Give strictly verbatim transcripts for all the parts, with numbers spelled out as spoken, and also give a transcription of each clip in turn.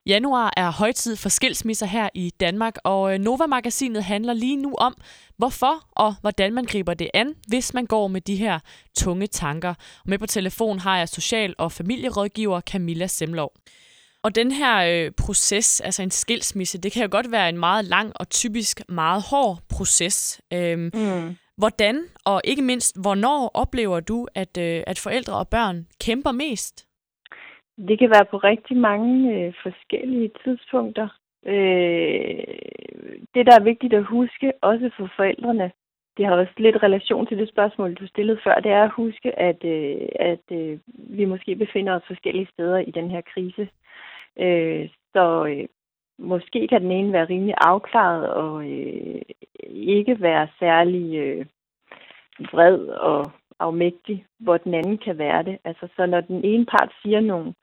Januar er højtid for skilsmisser her i Danmark, og Nova-magasinet handler lige nu om, hvorfor og hvordan man griber det an, hvis man går med de her tunge tanker. Og med på telefon har jeg social- og familierådgiver Camilla Semlov. Og den her øh, proces, altså en skilsmisse, det kan jo godt være en meget lang og typisk meget hård proces. Øhm, mm. Hvordan og ikke mindst, hvornår oplever du, at, øh, at forældre og børn kæmper mest? Det kan være på rigtig mange øh, forskellige tidspunkter. Øh, det, der er vigtigt at huske, også for forældrene, det har også lidt relation til det spørgsmål, du stillede før, det er at huske, at, øh, at øh, vi måske befinder os forskellige steder i den her krise. Øh, så øh, måske kan den ene være rimelig afklaret og øh, ikke være særlig øh, vred og afmægtig, hvor den anden kan være det. Altså, så når den ene part siger nogle,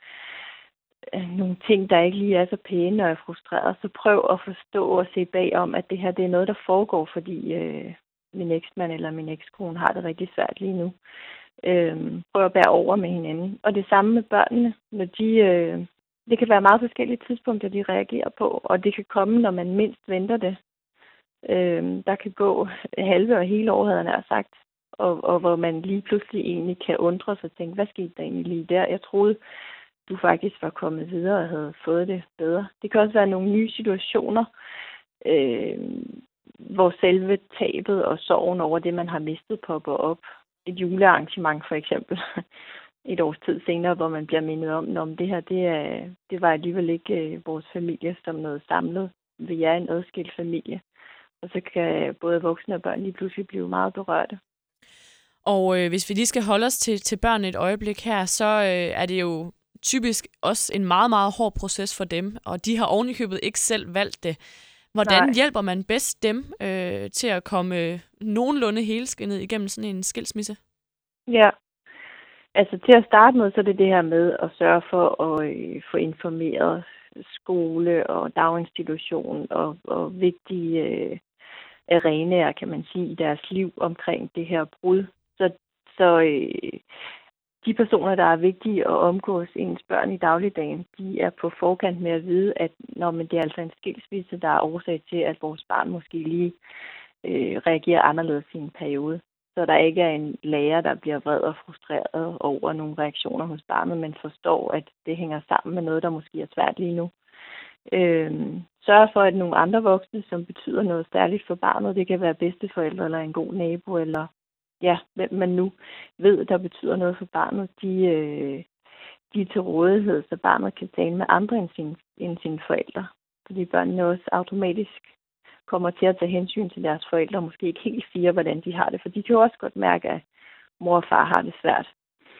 øh, nogle ting, der ikke lige er så pæne og er frustreret, så prøv at forstå og se bagom, at det her det er noget, der foregår, fordi øh, min eksmand eller min ekskone har det rigtig svært lige nu. Øh, prøv at bære over med hinanden. Og det samme med børnene, når de... Øh, det kan være meget forskellige tidspunkter, de reagerer på, og det kan komme, når man mindst venter det. Øh, der kan gå halve og hele år, havde jeg nær sagt, og, og hvor man lige pludselig egentlig kan undre sig og tænke, hvad skete der egentlig lige der? Jeg troede, du faktisk var kommet videre og havde fået det bedre. Det kan også være nogle nye situationer, øh, hvor selve tabet og sorgen over det, man har mistet, popper op. Et julearrangement for eksempel. Et års tid senere, hvor man bliver mindet om, om det her, det, er, det var alligevel ikke øh, vores familie som noget samlet. Vi er en adskilt familie. Og så kan både voksne og børn lige pludselig blive meget berørte. Og øh, hvis vi lige skal holde os til, til børn et øjeblik her, så øh, er det jo typisk også en meget, meget hård proces for dem. Og de har ovenikøbet ikke selv valgt det. Hvordan Nej. hjælper man bedst dem øh, til at komme øh, nogenlunde helskindet igennem sådan en skilsmisse? Ja. Altså til at starte med, så er det det her med at sørge for at øh, få informeret skole og daginstitution og, og vigtige øh, arenaer, kan man sige, i deres liv omkring det her brud. Så, så øh, de personer, der er vigtige at omgås ens børn i dagligdagen, de er på forkant med at vide, at når man, det er altså en skilsmisse, der er årsag til, at vores barn måske lige øh, reagerer anderledes i en periode. Så der ikke er en lærer, der bliver vred og frustreret over nogle reaktioner hos barnet, men forstår, at det hænger sammen med noget, der måske er svært lige nu. Øhm, sørg for, at nogle andre voksne, som betyder noget særligt for barnet, det kan være bedsteforældre eller en god nabo, eller ja, hvem man nu ved, der betyder noget for barnet, de, øh, de er til rådighed, så barnet kan tale med andre end sine, end sine forældre. Fordi børnene også automatisk kommer til at tage hensyn til deres forældre, og måske ikke helt siger, hvordan de har det, for de kan jo også godt mærke, at mor og far har det svært.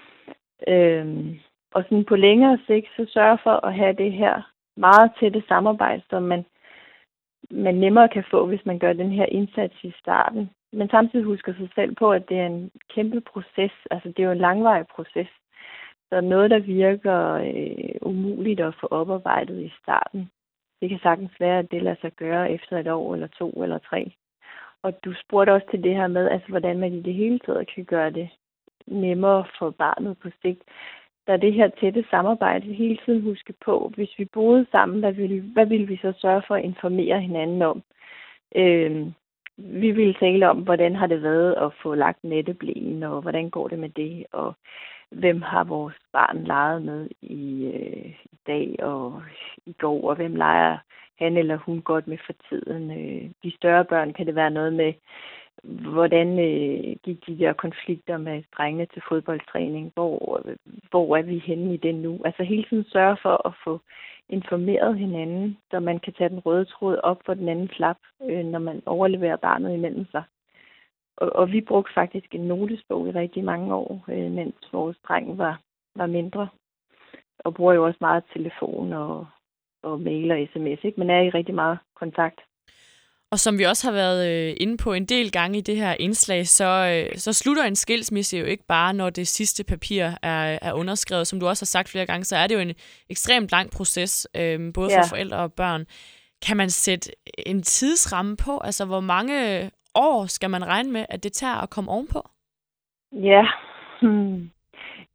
Øhm, og sådan på længere sigt, så sørg for at have det her meget tætte samarbejde, som man, man nemmere kan få, hvis man gør den her indsats i starten. Men samtidig husker sig selv på, at det er en kæmpe proces, altså det er jo en langvarig proces. Så noget, der virker øh, umuligt at få oparbejdet i starten, det kan sagtens være, at det lader sig gøre efter et år, eller to, eller tre. Og du spurgte også til det her med, altså, hvordan man i det hele taget kan gøre det nemmere for barnet på sigt. Der er det her tætte samarbejde hele tiden huske på, hvis vi boede sammen, hvad ville, hvad ville vi så sørge for at informere hinanden om? Øh, vi ville tale om, hvordan har det været at få lagt netteblæen, og hvordan går det med det, og hvem har vores barn leget med i, øh, i dag og i går, og hvem leger han eller hun godt med for tiden. Øh, de større børn kan det være noget med, hvordan øh, gik de der konflikter med drengene til fodboldtræning, hvor, hvor er vi henne i det nu? Altså hele tiden sørge for at få informeret hinanden, så man kan tage den røde tråd op for den anden flap, øh, når man overleverer barnet imellem sig. Og, og vi brugte faktisk en notesbog i rigtig mange år, øh, mens vores dreng var, var mindre. Og bruger jo også meget telefon og, og mail og sms, ikke? Men er i rigtig meget kontakt. Og som vi også har været øh, inde på en del gange i det her indslag, så, øh, så slutter en skilsmisse jo ikke bare, når det sidste papir er, er underskrevet. Som du også har sagt flere gange, så er det jo en ekstremt lang proces, øh, både for ja. forældre og børn. Kan man sætte en tidsramme på? Altså, hvor mange år skal man regne med, at det tager at komme ovenpå? Ja, hmm.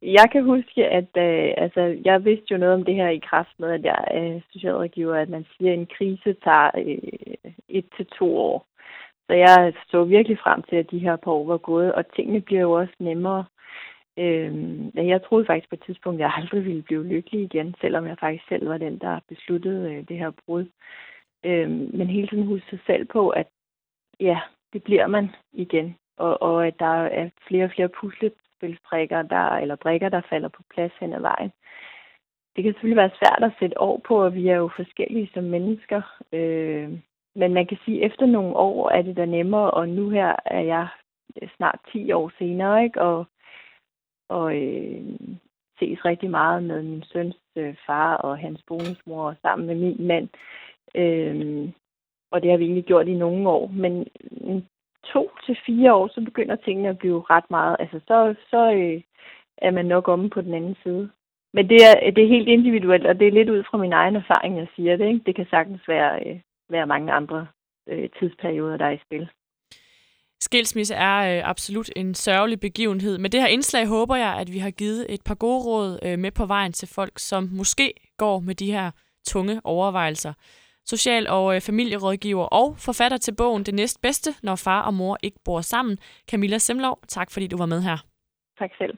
jeg kan huske, at øh, altså, jeg vidste jo noget om det her i kraft med, at jeg er socialrådgiver, at man siger, at en krise tager øh, et til to år. Så jeg så virkelig frem til, at de her par år var gået, og tingene bliver jo også nemmere. Øhm, jeg troede faktisk på et tidspunkt, at jeg aldrig ville blive lykkelig igen, selvom jeg faktisk selv var den, der besluttede øh, det her brud. Øhm, men hele tiden huske sig selv på, at ja, det bliver man igen, og, og at der er flere og flere puslespilsbrikker, der, eller brikker, der falder på plads hen ad vejen. Det kan selvfølgelig være svært at sætte år på, og vi er jo forskellige som mennesker. Øh, men man kan sige, at efter nogle år er det da nemmere, og nu her er jeg snart ti år senere, ikke? Og, og øh, ses rigtig meget med min søns øh, far og hans bonusmor sammen med min mand. Øh, og det har vi egentlig gjort i nogle år. Men to til fire år, så begynder tingene at blive ret meget. Altså, så, så øh, er man nok omme på den anden side. Men det er, det er helt individuelt, og det er lidt ud fra min egen erfaring, jeg siger det. Ikke? Det kan sagtens være, øh, være mange andre øh, tidsperioder, der er i spil. Skilsmisse er øh, absolut en sørgelig begivenhed. Med det her indslag håber jeg, at vi har givet et par gode råd øh, med på vejen til folk, som måske går med de her tunge overvejelser. Social- og øh, familierådgiver og forfatter til bogen Det næstbedste, når far og mor ikke bor sammen. Camilla Semlov, tak fordi du var med her. Tak selv.